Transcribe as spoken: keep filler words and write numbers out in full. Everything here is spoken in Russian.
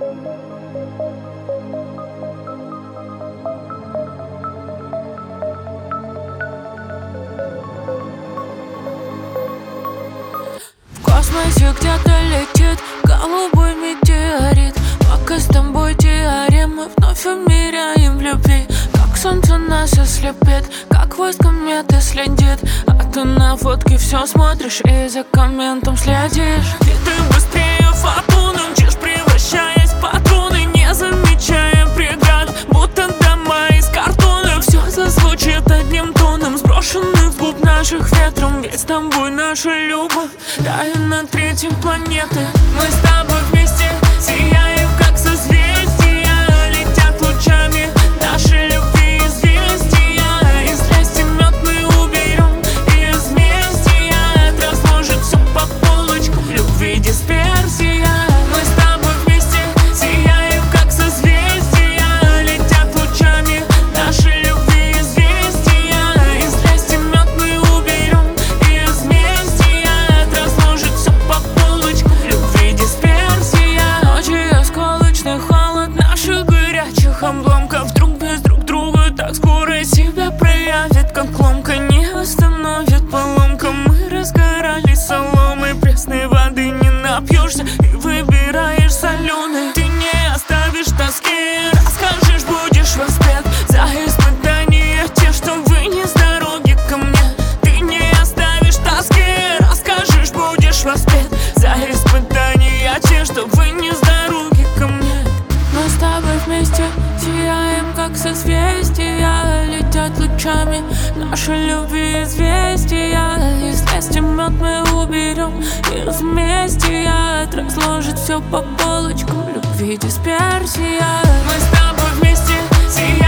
В космосе где-то летит голубой метеорит. Пока с тобой теоремы вновь умеряем в любви. Как солнце нас ослепит, как хвост кометы следит. А ты на фотке все смотришь и за комментом следишь. И ты быстрее фортуны мчишь, превращаясь в патроны, не замечая преград, будто дома из картона. Все зазвучит одним тоном, сброшенный в губ наших ветром. Ведь с тобой наша любовь тает на третьей планеты. Мы с тобой вместе сияем, как созвездия. Летят лучами наши любви известия. Из лести мед мы уберем, и из вместе разложит все по полочкам. Любви дисперсия. Мы с тобой вместе сияем, как созвездия. Летят лучами наши любви известия. Из лести мед мы уберем, и из вместе разложит все по полочкам. Любви дисперсия. Ночи осколочный холод наших горячих обломков. Друг без друг друга так скоро себя проявит, как ломка. Не остановит поломка. Мы разгорались соломой, пресной воды не напьешься и выбираешь соленый. Ты не оставишь тоски, расскажешь, будешь воспет за испытания те, что вынес дороги ко мне. Ты не оставишь тоски, расскажешь, будешь воспет за испытания те, что вынес дороги ко мне. Мы с тобой вместе сияем, как созвездия. Летят лучами наши любви известия. Из лести мед мы уберем, и вместе разложит все по полочкам. Любви дисперсия. Мы с тобой вместе сияем.